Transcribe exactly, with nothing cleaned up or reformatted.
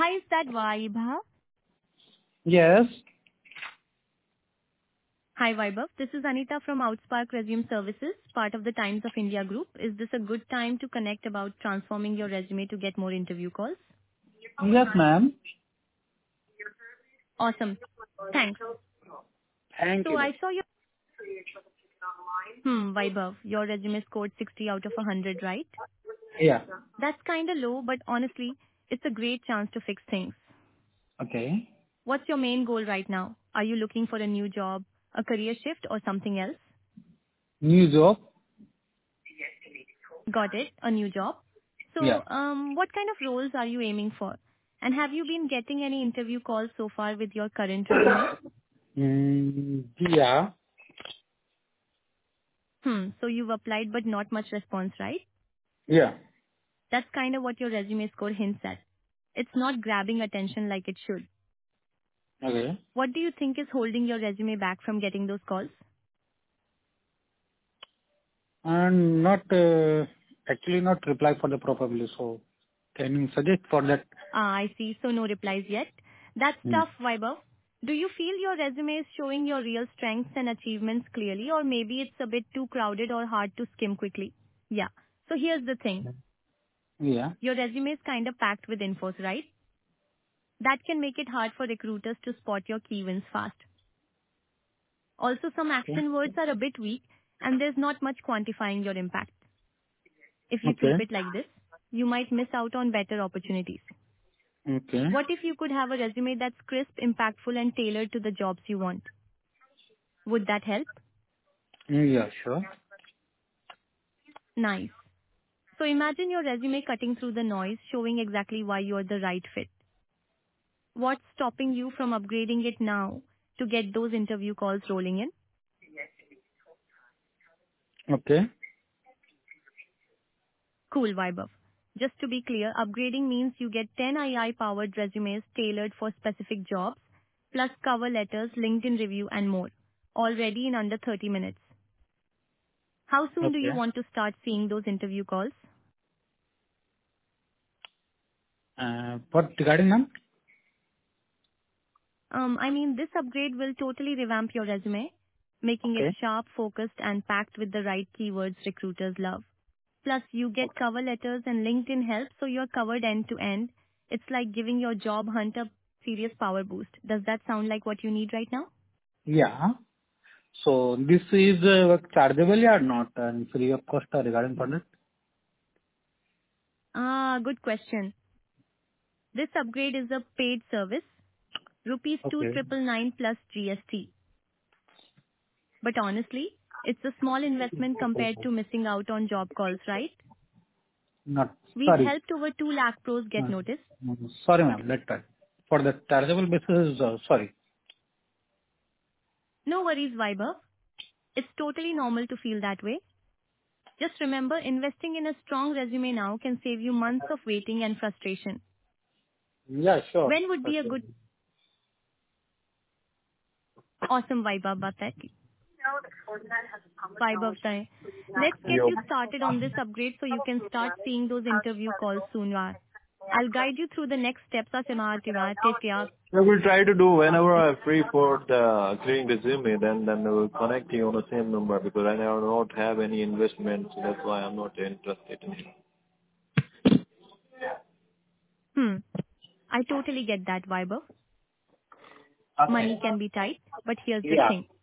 Hi, is that Vaibhav? Yes. Hi, Vaibhav. This is Anita from Outspark Resume Services, part of the Times of India group. Is this a good time to connect about transforming your resume to get more interview calls? Yes, ma'am. Awesome. Thanks. Thank So you. I saw your, hmm, Vaibhav, your resume scored sixty out of one hundred, right? Yeah. That's kinda low, but honestly, it's a great chance to fix things. Okay. What's your main goal right now? Are you looking for a new job, a career shift, or something else? New job? Got it, a new job. Yeah. So, um, what kind of roles are you aiming for? And have you been getting any interview calls so far with your current resume? Mm, yeah. Hmm, so you've applied but not much response, right? Yeah. That's kind of what your resume score hints at. It's not grabbing attention like it should. Okay. What do you think is holding your resume back from getting those calls? And not, uh, actually not reply for the probably. So can you suggest for that? Ah, I see. So no replies yet. That's Hmm. tough, Vaibhav. Do you feel your resume is showing your real strengths and achievements clearly, or maybe it's a bit too crowded or hard to skim quickly? Yeah. So here's the thing. Yeah. Your resume is kind of packed with infos, right? That can make it hard for recruiters to spot your key wins fast. Also, some Okay. action words are a bit weak, and there's not much quantifying your impact. If you Okay. keep it like this, you might miss out on better opportunities. Okay. What if you could have a resume that's crisp, impactful, and tailored to the jobs you want? Would that help? Yeah, sure. Nice. So imagine your resume cutting through the noise, showing exactly why you're the right fit. What's stopping you from upgrading it now to get those interview calls rolling in? Okay. Cool, Vaibhav. Just to be clear, upgrading means you get ten A I-powered resumes tailored for specific jobs, plus cover letters, LinkedIn review, and more, all ready in under thirty minutes. How soon do you Okay. want to start seeing those interview calls? Uh, what regarding ma'am? Um, I mean, this upgrade will totally revamp your resume, making it Okay. sharp, focused, and packed with the right keywords recruiters love. Plus, you get Okay. cover letters and LinkedIn help, so you're covered end to end. It's like giving your job hunt a serious power boost. Does that sound like what you need right now? Yeah. So this is uh, chargeable or not? And free of cost uh, regarding for that? Ah, good question. This upgrade is a paid service, rupees two Okay. triple nine plus G S T. But honestly, it's a small investment compared to missing out on job calls, right? Not, We've sorry. helped over two lakh pros Uh, get noticed. mm, Sorry, ma'am. That time. For the chargeable basis, uh, sorry. No worries, Viber. It's totally normal to feel that way. Just remember, investing in a strong resume now can save you months of waiting and frustration. Yeah, sure. When would be a Okay. good, awesome Viber Batak? Viber time. Let's get Yo. you started on this upgrade so you can start seeing those interview calls soon. Yaar. I'll guide you through the next steps. Take care. I will try to do whenever I'm free for the creating resume, then then I will connect you on the same number because I now not have any investment, so that's why I'm not interested in it. Hmm. I totally get that, Viber. Okay. Money can be tight, but here's the Yeah. thing.